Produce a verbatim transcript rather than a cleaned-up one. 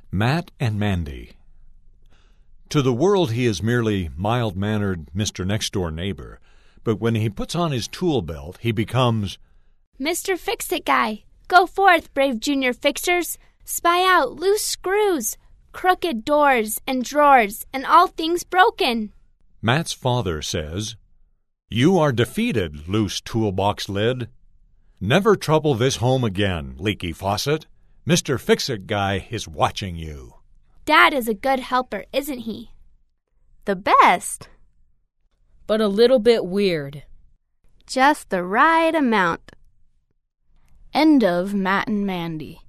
Matt and Mandy. To the world he is merely mild-mannered Mister Next-Door Neighbor, but when he puts on his tool belt, he becomes Mister Fix-It Guy. Go forth, brave junior fixers. Spy out loose screws, crooked doors and drawers, and all things broken. Matt's father says, You are defeated, loose toolbox lid. Never trouble this home again, leaky faucet. Mister Fix-It Guy is watching you. Dad is a good helper, isn't he? The best. But a little bit weird. Just the right amount. End of Matt and Mandy.